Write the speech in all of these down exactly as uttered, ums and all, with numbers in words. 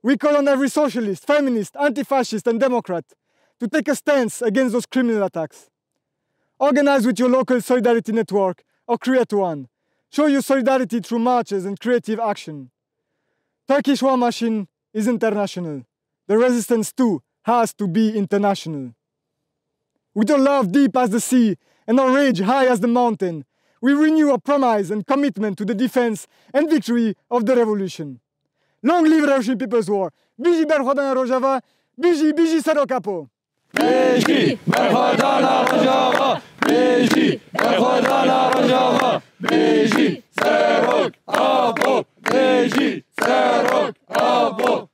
We call on every socialist, feminist, anti-fascist and Democrat to take a stance against those criminal attacks. Organize with your local solidarity network or create one. Show your solidarity through marches and creative action. Turkish war machine is international. The resistance too has to be international. With our love deep as the sea and our rage high as the mountain, we renew our promise and commitment to the defense and victory of the revolution. Long live Russian People's War! Biji Berhodana Rojava! Biji Biji Sadokapo! Biji Berhodana Rojava! Biji Berhodana Rojava! Biji Sadokapo! Biji Sadokapo!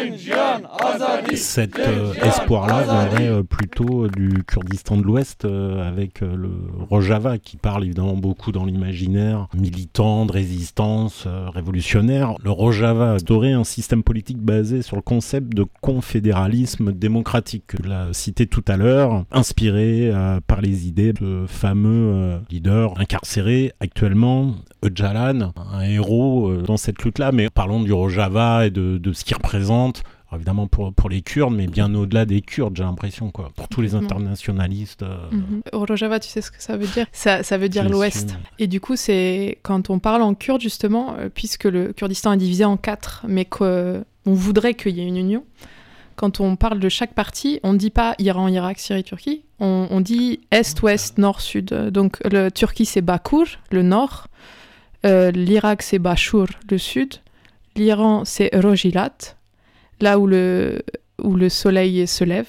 Cet euh, espoir-là viendrait euh, plutôt du Kurdistan de l'Ouest euh, avec euh, le Rojava qui parle évidemment beaucoup dans l'imaginaire militant, de résistance, euh, révolutionnaire. Le Rojava instaurait un système politique basé sur le concept de confédéralisme démocratique que tu l'as cité tout à l'heure, inspiré euh, par les idées de fameux euh, leader incarcéré actuellement, Öcalan, un héros euh, dans cette lutte-là. Mais parlons du Rojava et de, de ce qu'il représente. Alors évidemment pour, pour les Kurdes, mais bien au-delà des Kurdes, j'ai l'impression, quoi. Pour tous les internationalistes. Euh... Mm-hmm. Rojava, tu sais ce que ça veut dire ? Ça, ça veut dire je l'Ouest. Suis... Et du coup, c'est quand on parle en kurde, justement, euh, puisque le Kurdistan est divisé en quatre, mais qu'on voudrait qu'il y ait une union, quand on parle de chaque partie, on ne dit pas Iran, Irak, Syrie, Turquie, on, on dit Est, Ouest, Nord, Sud. Donc le Turquie, c'est Bakur, le Nord. Euh, L'Irak, c'est Bashur, le Sud. L'Iran, c'est Rojilat, là où le, où le soleil se lève.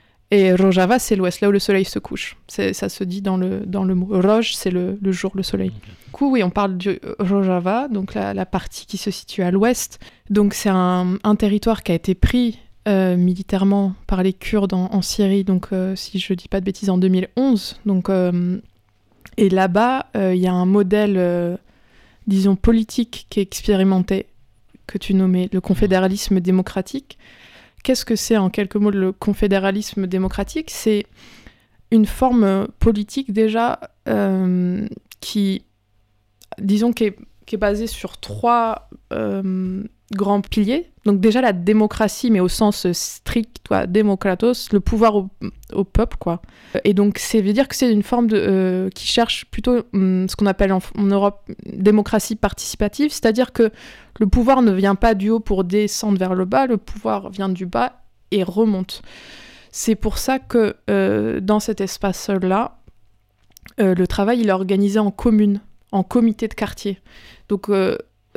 Et Rojava, c'est l'ouest, là où le soleil se couche. C'est, ça se dit dans le, dans le mot. Roj, c'est le, le jour, le soleil. Okay. Du coup, oui, on parle du Rojava, donc la, la partie qui se situe à l'ouest. Donc c'est un, un territoire qui a été pris euh, militairement par les Kurdes en, en Syrie, donc euh, si je ne dis pas de bêtises, en deux mille onze. Donc, euh, et là-bas, il euh, y a un modèle, euh, disons, politique qui est expérimenté, que tu nommais le confédéralisme démocratique. Qu'est-ce que c'est en quelques mots le confédéralisme démocratique ? C'est une forme politique déjà euh, qui, disons, qui est, qui est basée sur trois euh, grands piliers. Donc déjà la démocratie, mais au sens strict, quoi, démocratos, le pouvoir au, au peuple, quoi. Et donc ça veut dire que c'est une forme de, euh, qui cherche plutôt hum, ce qu'on appelle en, en Europe démocratie participative, c'est-à-dire que le pouvoir ne vient pas du haut pour descendre vers le bas, le pouvoir vient du bas et remonte. C'est pour ça que euh, dans cet espace-là, euh, le travail il est organisé en communes, en comités de quartier. Donc euh,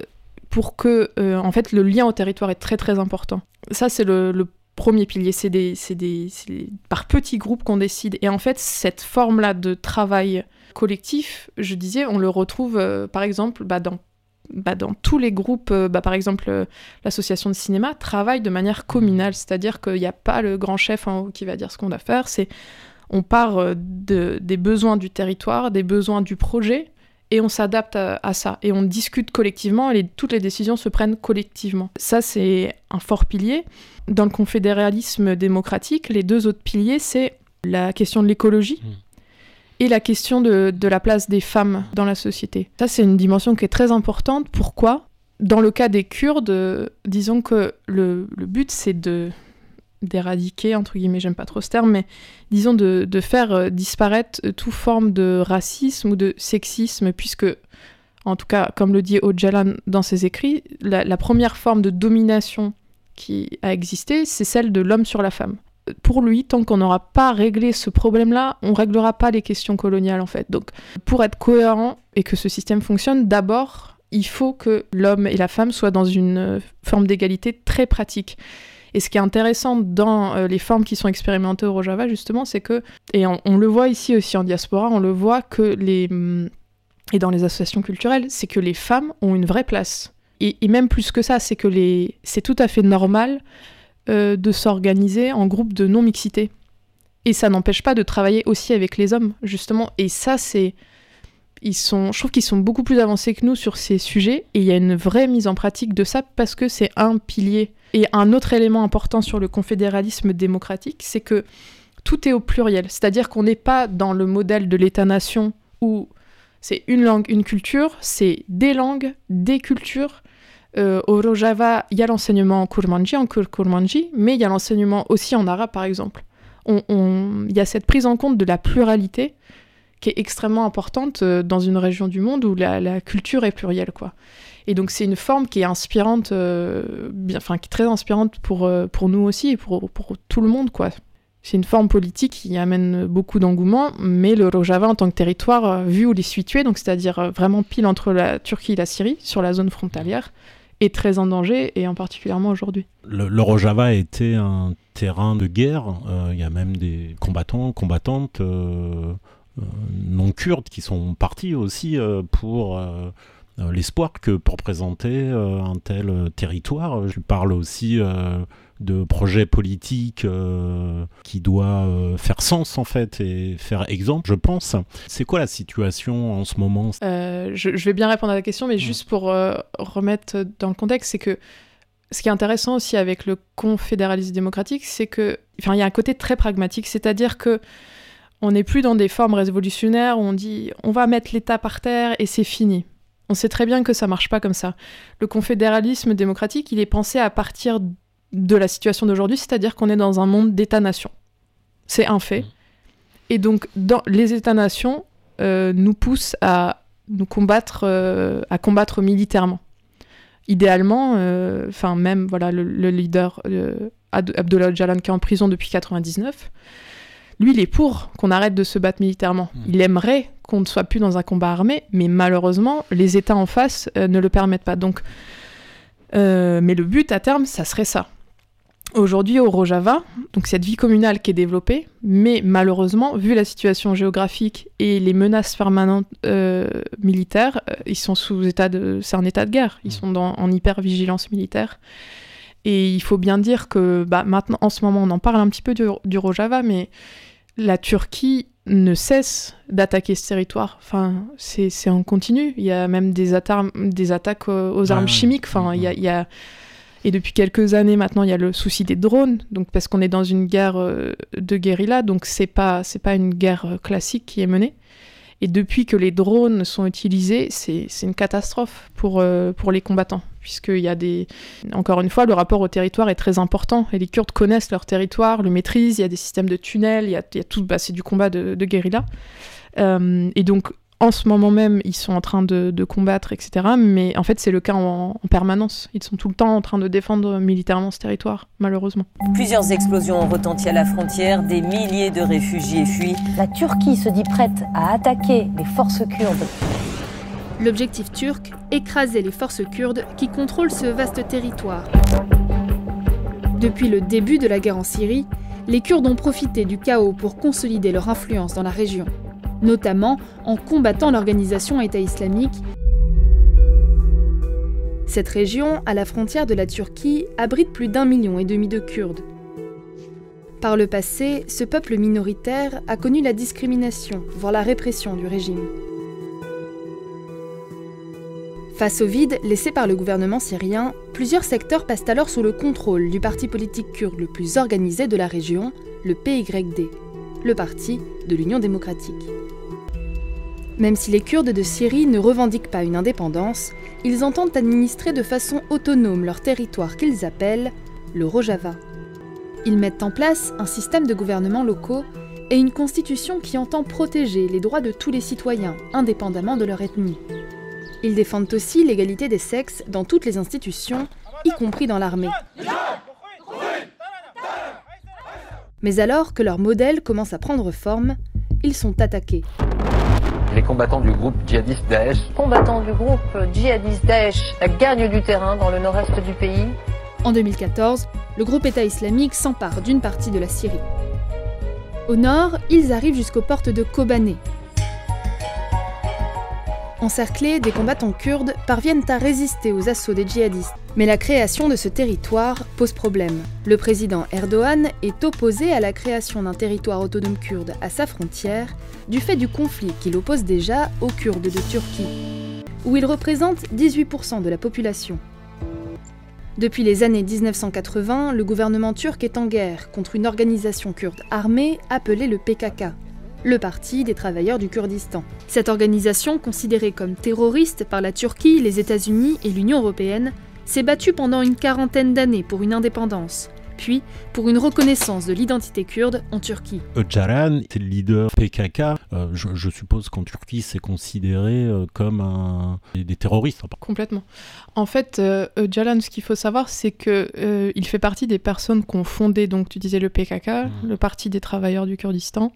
pour que, euh, en fait, le lien au territoire est très très important. Ça, c'est le, le premier pilier, c'est, des, c'est, des, c'est par petits groupes qu'on décide. Et en fait, cette forme-là de travail collectif, je disais, on le retrouve, euh, par exemple, bah, dans, bah, dans tous les groupes. Euh, bah, par exemple, euh, l'association de cinéma travaille de manière communale, c'est-à-dire qu'il n'y a pas le grand chef en haut qui va dire ce qu'on doit faire, c'est, on part de, des besoins du territoire, des besoins du projet, et on s'adapte à, à ça. Et on discute collectivement, et les, toutes les décisions se prennent collectivement. Ça, c'est un fort pilier. Dans le confédéralisme démocratique, les deux autres piliers, c'est la question de l'écologie mmh. et la question de, de la place des femmes dans la société. Ça, c'est une dimension qui est très importante. Pourquoi ? Dans le cas des Kurdes, euh, disons que le, le but, c'est de... d'éradiquer, entre guillemets, j'aime pas trop ce terme, mais disons de, de faire euh, disparaître euh, toute forme de racisme ou de sexisme, puisque, en tout cas, comme le dit Öcalan dans ses écrits, la, la première forme de domination qui a existé, c'est celle de l'homme sur la femme. Pour lui, tant qu'on n'aura pas réglé ce problème-là, on réglera pas les questions coloniales, en fait. Donc, pour être cohérent et que ce système fonctionne, d'abord, il faut que l'homme et la femme soient dans une forme d'égalité très pratique. Et ce qui est intéressant dans euh, les formes qui sont expérimentées au Rojava, justement, c'est que, et on, on le voit ici aussi en diaspora, on le voit que les, et dans les associations culturelles, c'est que les femmes ont une vraie place. Et, et même plus que ça, c'est que les, c'est tout à fait normal euh, de s'organiser en groupe de non-mixité. Et ça n'empêche pas de travailler aussi avec les hommes, justement. Et ça, c'est... Ils sont, je trouve qu'ils sont beaucoup plus avancés que nous sur ces sujets, et il y a une vraie mise en pratique de ça, parce que c'est un pilier. Et un autre élément important sur le confédéralisme démocratique, c'est que tout est au pluriel. C'est-à-dire qu'on n'est pas dans le modèle de l'État-nation où c'est une langue, une culture, c'est des langues, des cultures, Euh, au Rojava, il y a l'enseignement en Kurmanji, en Kurmanji, mais il y a l'enseignement aussi en arabe, par exemple. On, on, il y a cette prise en compte de la pluralité qui est extrêmement importante euh, dans une région du monde où la, la culture est plurielle, quoi. Et donc c'est une forme qui est inspirante, euh, bien, enfin qui est très inspirante pour, euh, pour nous aussi et pour, pour tout le monde, quoi. C'est une forme politique qui amène beaucoup d'engouement, mais le Rojava en tant que territoire, euh, vu où il est situé, donc c'est-à-dire euh, vraiment pile entre la Turquie et la Syrie, sur la zone frontalière, est très en danger, et en particulièrement aujourd'hui. Le, le Rojava a été un terrain de guerre. Il euh, y a même des combattants, combattantes euh, euh, non kurdes qui sont partis aussi euh, pour euh, euh, l'espoir que pour présenter euh, un tel euh, territoire. Je parle aussi euh, de projets politiques euh, qui doivent euh, faire sens en fait et faire exemple, je pense. C'est quoi la situation en ce moment ? euh, je, je vais bien répondre à la question, mais mmh. juste pour euh, remettre dans le contexte, c'est que ce qui est intéressant aussi avec le confédéralisme démocratique, c'est que, enfin, il y a un côté très pragmatique, c'est-à-dire que on n'est plus dans des formes révolutionnaires où on dit on va mettre l'État par terre et c'est fini. On sait très bien que ça marche pas comme ça. Le confédéralisme démocratique, il est pensé à partir de la situation d'aujourd'hui, c'est-à-dire qu'on est dans un monde d'États-nations. C'est un fait. Et donc, dans, les États-nations euh, nous poussent à nous combattre, euh, à combattre militairement. Idéalement, enfin euh, même voilà le, le leader euh, Abdullah Öcalan qui est en prison depuis quatre-vingt-dix-neuf, lui il est pour qu'on arrête de se battre militairement. Mmh. Il aimerait qu'on ne soit plus dans un combat armé, mais malheureusement les États en face euh, ne le permettent pas. Donc, euh, mais le but à terme, ça serait ça. Aujourd'hui au Rojava, donc cette vie communale qui est développée, mais malheureusement, vu la situation géographique et les menaces permanentes euh, militaires, euh, ils sont sous état de, c'est un état de guerre. Ils sont dans, en hyper-vigilance militaire. Et il faut bien dire que bah, maintenant, en ce moment, on en parle un petit peu du, du Rojava, mais la Turquie ne cesse d'attaquer ce territoire. Enfin, c'est, c'est en continu. Il y a même des, atta- des attaques aux, aux armes ah, chimiques. Enfin, il y a, il y a Et depuis quelques années maintenant, il y a le souci des drones, donc parce qu'on est dans une guerre euh, de guérilla, donc c'est pas c'est pas une guerre euh, classique qui est menée. Et depuis que les drones sont utilisés, c'est c'est une catastrophe pour euh, pour les combattants, puisqu'il y a des encore une fois le rapport au territoire est très important et les Kurdes connaissent leur territoire, le maîtrisent. Il y a des systèmes de tunnels, il y a, il y a tout, bah, c'est du combat de, de guérilla. Euh, et donc en ce moment même, ils sont en train de, de combattre, et cetera. Mais en fait, c'est le cas en, en permanence. Ils sont tout le temps en train de défendre militairement ce territoire, malheureusement. Plusieurs explosions ont retenti à la frontière. Des milliers de réfugiés fuient. La Turquie se dit prête à attaquer les forces kurdes. L'objectif turc, écraser les forces kurdes qui contrôlent ce vaste territoire. Depuis le début de la guerre en Syrie, les Kurdes ont profité du chaos pour consolider leur influence dans la région, notamment en combattant l'organisation État islamique. Cette région, à la frontière de la Turquie, abrite plus d'un million et demi de Kurdes. Par le passé, ce peuple minoritaire a connu la discrimination, voire la répression du régime. Face au vide laissé par le gouvernement syrien, plusieurs secteurs passent alors sous le contrôle du parti politique kurde le plus organisé de la région, le P Y D, le parti de l'Union démocratique. Même si les Kurdes de Syrie ne revendiquent pas une indépendance, ils entendent administrer de façon autonome leur territoire qu'ils appellent le Rojava. Ils mettent en place un système de gouvernement locaux et une constitution qui entend protéger les droits de tous les citoyens, indépendamment de leur ethnie. Ils défendent aussi l'égalité des sexes dans toutes les institutions, y compris dans l'armée. Mais alors que leur modèle commence à prendre forme, ils sont attaqués. Les combattants du groupe djihadiste Daesh. Combattants du groupe djihadiste Daesh gagnent du terrain dans le nord-est du pays. En deux mille quatorze, le groupe État islamique s'empare d'une partie de la Syrie. Au nord, ils arrivent jusqu'aux portes de Kobané. Encerclés, des combattants kurdes parviennent à résister aux assauts des djihadistes. Mais la création de ce territoire pose problème. Le président Erdogan est opposé à la création d'un territoire autonome kurde à sa frontière, du fait du conflit qui l'oppose déjà aux Kurdes de Turquie, où il représente dix-huit pour cent de la population. Depuis les années dix-neuf cent quatre-vingts, le gouvernement turc est en guerre contre une organisation kurde armée appelée le P K K, le Parti des travailleurs du Kurdistan. Cette organisation, considérée comme terroriste par la Turquie, les États-Unis et l'Union européenne, s'est battu pendant une quarantaine d'années pour une indépendance, puis pour une reconnaissance de l'identité kurde en Turquie. Öcalan, c'est le leader P K K. Euh, je, je suppose qu'en Turquie, c'est considéré euh, comme un, des, des terroristes. Complètement. En fait, euh, Öcalan, ce qu'il faut savoir, c'est qu'il euh, fait partie des personnes qui ont fondé, donc tu disais le P K K, mmh. le Parti des travailleurs du Kurdistan,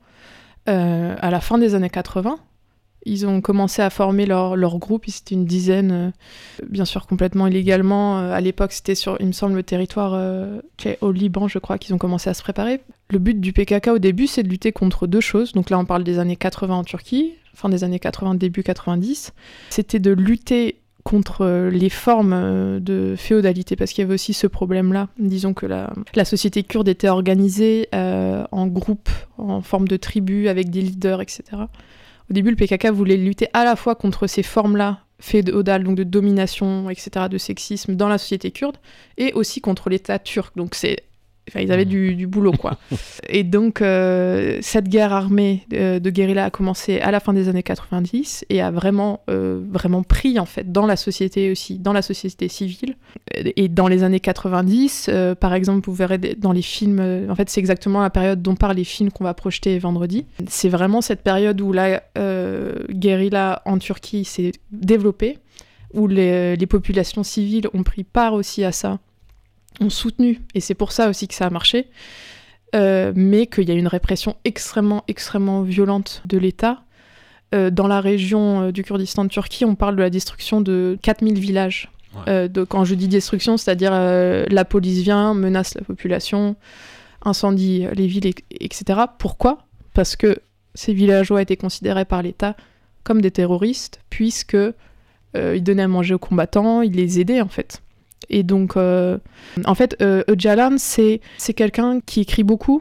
euh, à la fin des années quatre-vingts. Ils ont commencé à former leur, leur groupe, c'était une dizaine, euh, bien sûr complètement illégalement. Euh, à l'époque, c'était sur, il me semble, le territoire euh, au Liban, je crois, qu'ils ont commencé à se préparer. Le but du P K K au début, c'est de lutter contre deux choses. Donc là, on parle des années quatre-vingts en Turquie, fin des années quatre-vingts, début quatre-vingt-dix. C'était de lutter contre les formes de féodalité, parce qu'il y avait aussi ce problème-là. Disons que la, la société kurde était organisée euh, en groupes, en forme de tribus, avec des leaders, et cetera. Au début, le P K K voulait lutter à la fois contre ces formes-là, féodales, donc de domination, et cetera, de sexisme dans la société kurde, et aussi contre l'État turc. Donc c'est... Enfin, ils avaient du, du boulot, quoi. Et donc, euh, cette guerre armée de, de guérilla a commencé à la fin des années quatre-vingt-dix et a vraiment, euh, vraiment pris, en fait, dans la société aussi, dans la société civile. Et dans les années quatre-vingt-dix, euh, par exemple, vous verrez dans les films... Euh, en fait, c'est exactement la période dont parlent les films qu'on va projeter vendredi. C'est vraiment cette période où la euh, guérilla en Turquie s'est développée, où les, les populations civiles ont pris part aussi à ça, ont soutenu, et c'est pour ça aussi que ça a marché, euh, mais qu'il y a une répression extrêmement, extrêmement violente de l'État. Euh, dans la région euh, du Kurdistan de Turquie, on parle de la destruction de quatre mille villages. Ouais. Euh, de, quand je dis destruction, c'est-à-dire euh, la police vient, menace la population, incendie les villes, et, etc. Pourquoi ? Parce que ces villageois étaient considérés par l'État comme des terroristes, puisque euh, ils donnaient à manger aux combattants, ils les aidaient en fait. Et donc, euh, en fait, euh, Öcalan, c'est, c'est quelqu'un qui écrit beaucoup,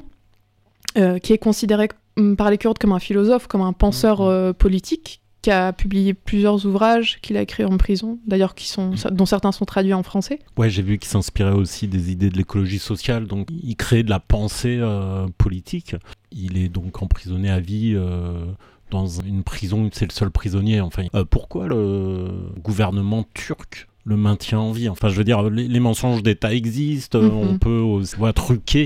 euh, qui est considéré par les Kurdes comme un philosophe, comme un penseur euh, politique, qui a publié plusieurs ouvrages qu'il a écrits en prison, d'ailleurs qui sont, dont certains sont traduits en français. Ouais, j'ai vu qu'il s'inspirait aussi des idées de l'écologie sociale, donc il crée de la pensée euh, politique. Il est donc emprisonné à vie euh, dans une prison, c'est le seul prisonnier. Enfin, euh, pourquoi le gouvernement turc le maintient en vie? Enfin, je veux dire, les, les mensonges d'État existent, mm-hmm. on peut aussi ouais, truquer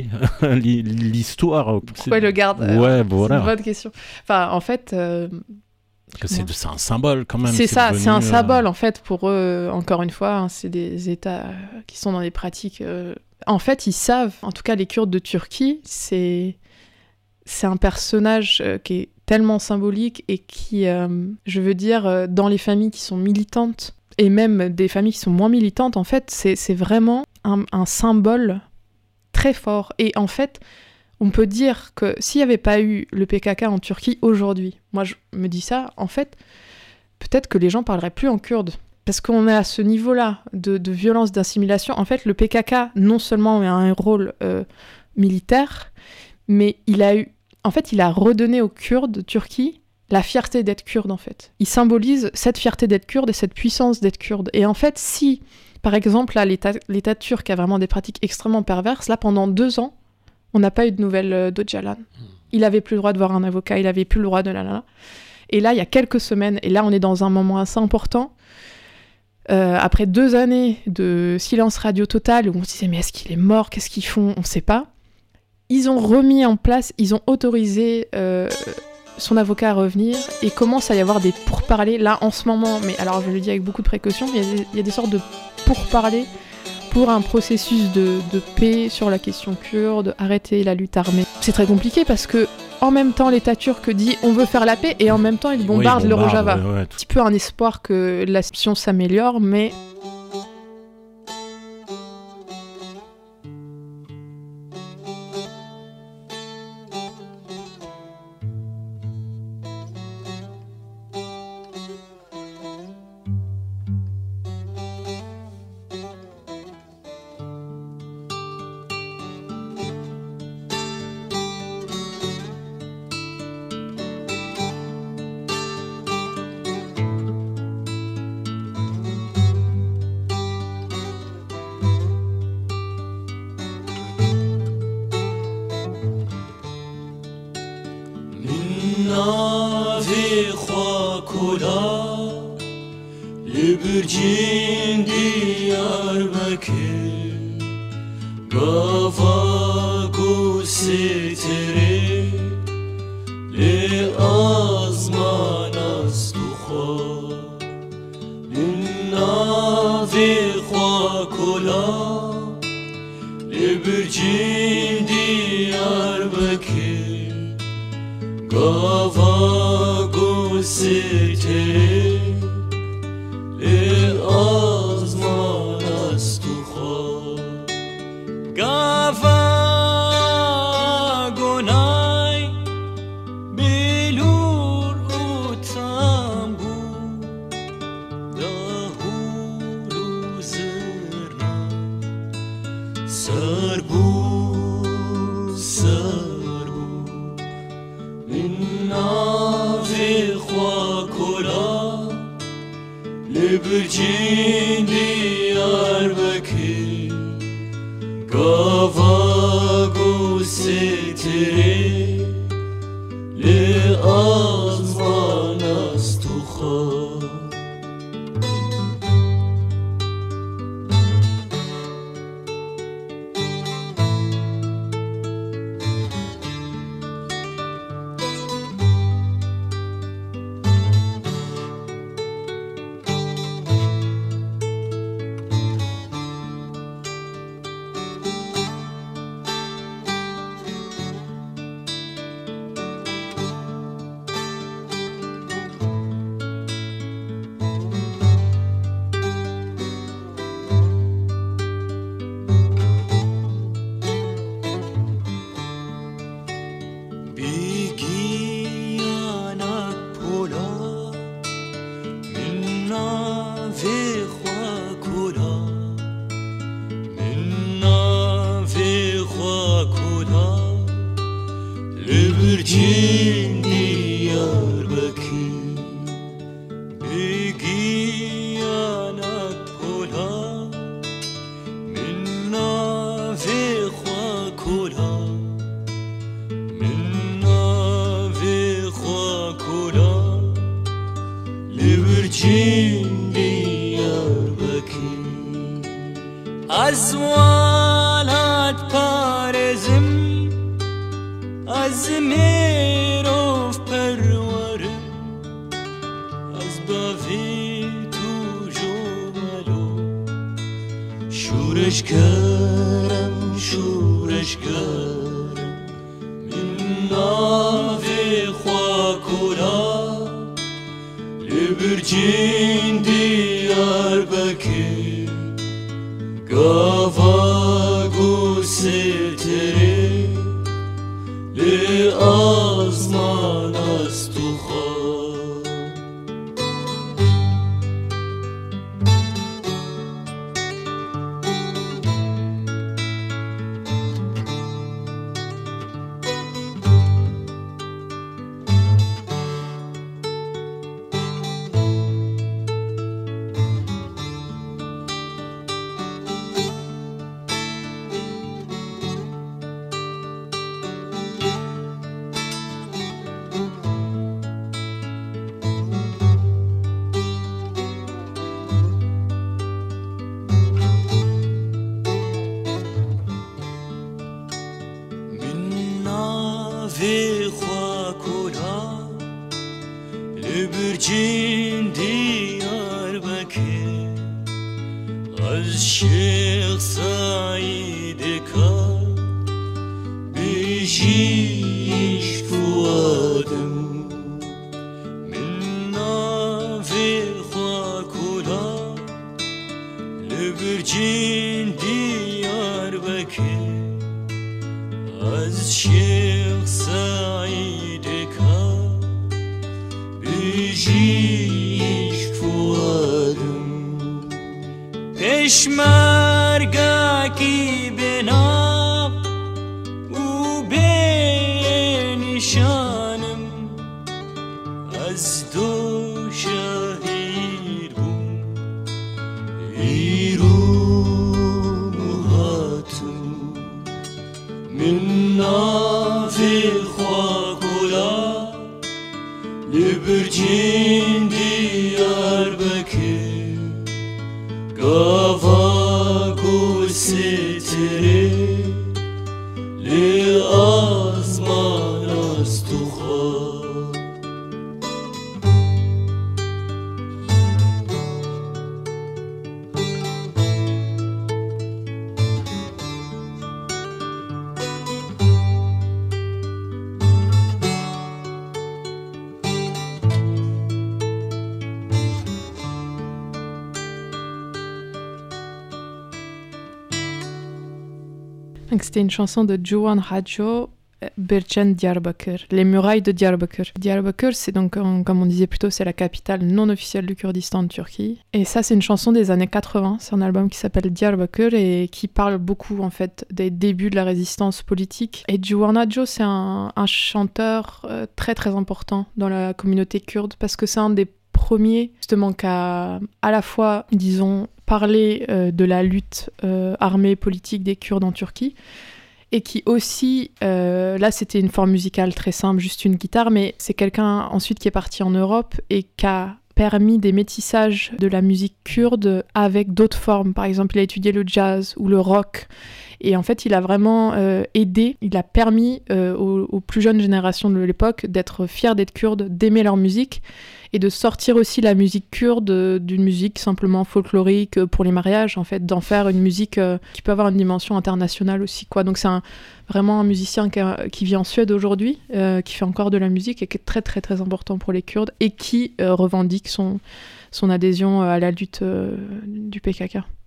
l'histoire. Pourquoi il le garde? Ouais, voilà. C'est une bonne question. Enfin, en fait... Euh... Parce que c'est, c'est un symbole quand même. C'est, c'est ça, devenu, c'est un euh... symbole en fait pour eux, encore une fois, hein, c'est des États qui sont dans des pratiques... Euh... En fait, ils savent, en tout cas les Kurdes de Turquie, c'est, c'est un personnage euh, qui est tellement symbolique et qui, euh, je veux dire, euh, dans les familles qui sont militantes, et même des familles qui sont moins militantes, en fait, c'est, c'est vraiment un, un symbole très fort. Et en fait, on peut dire que s'il n'y avait pas eu le P K K en Turquie aujourd'hui, moi je me dis ça, en fait, peut-être que les gens ne parleraient plus en kurde. Parce qu'on est à ce niveau-là de, de violence, d'assimilation. En fait, le P K K, non seulement a un rôle euh, militaire, mais il a eu, en fait, il a redonné aux Kurdes de Turquie la fierté d'être kurde, en fait. Il symbolise cette fierté d'être kurde et cette puissance d'être kurde. Et en fait, si, par exemple, là, l'État, l'État turc a vraiment des pratiques extrêmement perverses, là, pendant deux ans, on n'a pas eu de nouvelles d'Öcalan. Il n'avait plus le droit de voir un avocat, il n'avait plus le droit de la la la. Et là, il y a quelques semaines, et là, on est dans un moment assez important, euh, après deux années de silence radio total, où on se disait, mais est-ce qu'il est mort? Qu'est-ce qu'ils font? On ne sait pas. Ils ont remis en place, ils ont autorisé... Euh, son avocat à revenir, et commence à y avoir des pourparlers, là, en ce moment, mais alors je le dis avec beaucoup de précaution, il y a des, il y a des sortes de pourparlers pour un processus de, de paix sur la question kurde, arrêter la lutte armée. C'est très compliqué parce que, en même temps, l'État turc dit on veut faire la paix, et en même temps, il bombarde, oui, il bombarde le Rojava. Ouais, ouais. Un petit peu un espoir que la situation s'améliore, mais... ناوی خاک و لا لبرجین دیار Diyarbakır Gavagu sitere Le azmanas tuha Nunnavi khwa kola Le bircin Diyarbakır Gavagu sitere Le azmanas tuha Gava gonay Bilur utambu Dahulu zırna Sarbu, sarbu Minna ve khwa kola Libircin Diyarbakır Gavagu sitere Le azmanas tuha Libircin Diyarbakır Begiyanak pola Minna ve khwa kola Minna ve khwa kola Libircin Diyarbakır Azwalat parezim Az mirov perwarim Az bavi tu jomalo Şureş kerem, şureş kerem Minna ve khwa kola Libircin Diyarbakır Gavagu sitere Le azmanas tuha Ve khwa kola Libircin Diyarbakır Az Şeyh Said Kar Bijiş fuadım Minna ve khwa kola Libircin Diyarbakır Az Şeyh Said Kar Bijiş fuadım Peşmerga ki benam U benişanım Az do şahir bum İrum hatım Minna ve khwa kola Libircin Diyarbakır Gavagu لآسمان است و خاک. Donc, c'était une chanson de Juan Hadjo, Bercen Diyarbakır, les murailles de Diyarbakır. Diyarbakır, c'est donc, comme on disait plus tôt, c'est la capitale non officielle du Kurdistan de Turquie. Et ça, c'est une chanson des années quatre-vingts. C'est un album qui s'appelle Diyarbakır et qui parle beaucoup, en fait, des débuts de la résistance politique. Et Juan Hadjo, c'est un, un chanteur euh, très, très important dans la communauté kurde parce que c'est un des premiers, justement, qui a à la fois, disons, parlé euh, de la lutte euh, armée politique des Kurdes en Turquie, et qui aussi, euh, là c'était une forme musicale très simple, juste une guitare, mais c'est quelqu'un ensuite qui est parti en Europe et qui a permis des métissages de la musique kurde avec d'autres formes. Par exemple, il a étudié le jazz ou le rock. Et en fait, il a vraiment euh, aidé, il a permis euh, aux, aux plus jeunes générations de l'époque d'être fiers d'être kurdes, d'aimer leur musique et de sortir aussi la musique kurde euh, d'une musique simplement folklorique pour les mariages, en fait, d'en faire une musique euh, qui peut avoir une dimension internationale aussi, quoi. Donc c'est un, vraiment un musicien qui, a, qui vit en Suède aujourd'hui, euh, qui fait encore de la musique et qui est très très très important pour les Kurdes et qui euh, revendique son, son adhésion à la lutte euh, du P K K.